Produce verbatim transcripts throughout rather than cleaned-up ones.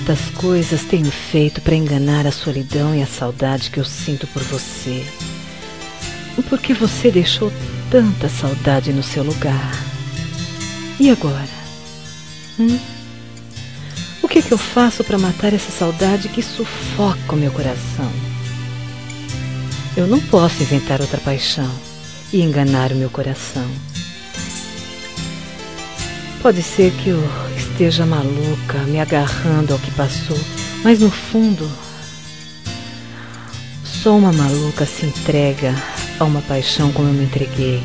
Quantas coisas tenho feito para enganar a solidão e a saudade que eu sinto por você? Por que você deixou tanta saudade no seu lugar? E agora? Hum? O que, que eu faço para matar essa saudade que sufoca o meu coração? Eu não posso inventar outra paixão e enganar o meu coração. Pode ser que eu esteja maluca, me agarrando ao que passou, mas no fundo, só uma maluca se entrega a uma paixão como eu me entreguei.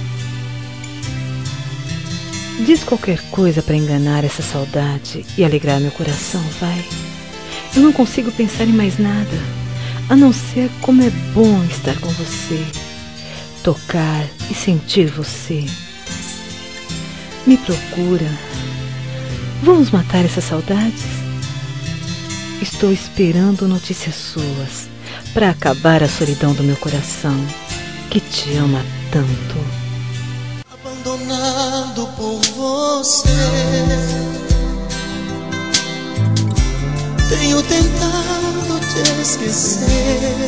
Diz qualquer coisa para enganar essa saudade e alegrar meu coração, vai. Eu não consigo pensar em mais nada, a não ser como é bom estar com você, tocar e sentir você. Me procura. Vamos matar essas saudades? Estou esperando notícias suas para acabar a solidão do meu coração, que te ama tanto. Abandonado por você, tenho tentado te esquecer.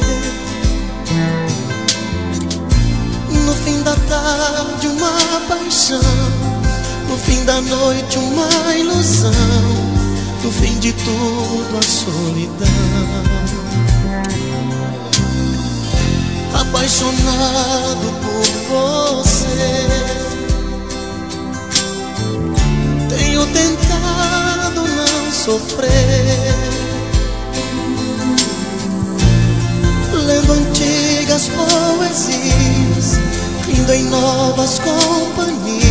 No fim da tarde uma paixão, no fim da noite uma ilusão, no fim de tudo a solidão. Apaixonado por você, tenho tentado não sofrer, lendo antigas poesias, rindo em novas companhias,